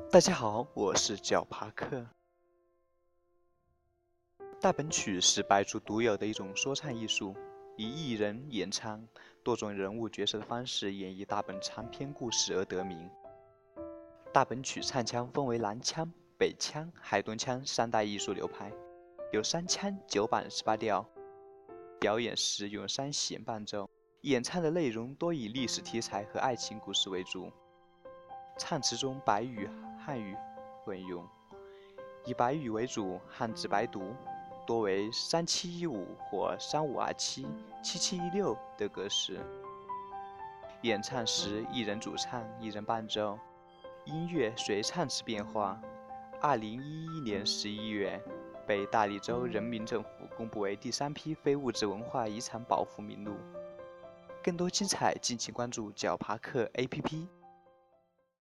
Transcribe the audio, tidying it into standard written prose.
大家好，我是脚帕克。大本曲是白族独有的一种说唱艺术，以艺人演唱多种人物角色的方式演绎大本长篇故事而得名。大本曲唱腔分为南腔、北腔、海东腔三大艺术流派，有3腔9板18调。表演时用3弦伴奏，演唱的内容多以历史题材和爱情故事为主。唱词中白语、汉语混用，以白语为主，汉字白读，多为3715或3527、7716的格式。演唱时一人主唱，一人伴奏，音乐随唱词变化。2011年11月，被大理州人民政府公布为第3批非物质文化遗产保护名录。更多精彩，敬请关注脚帕克 APP。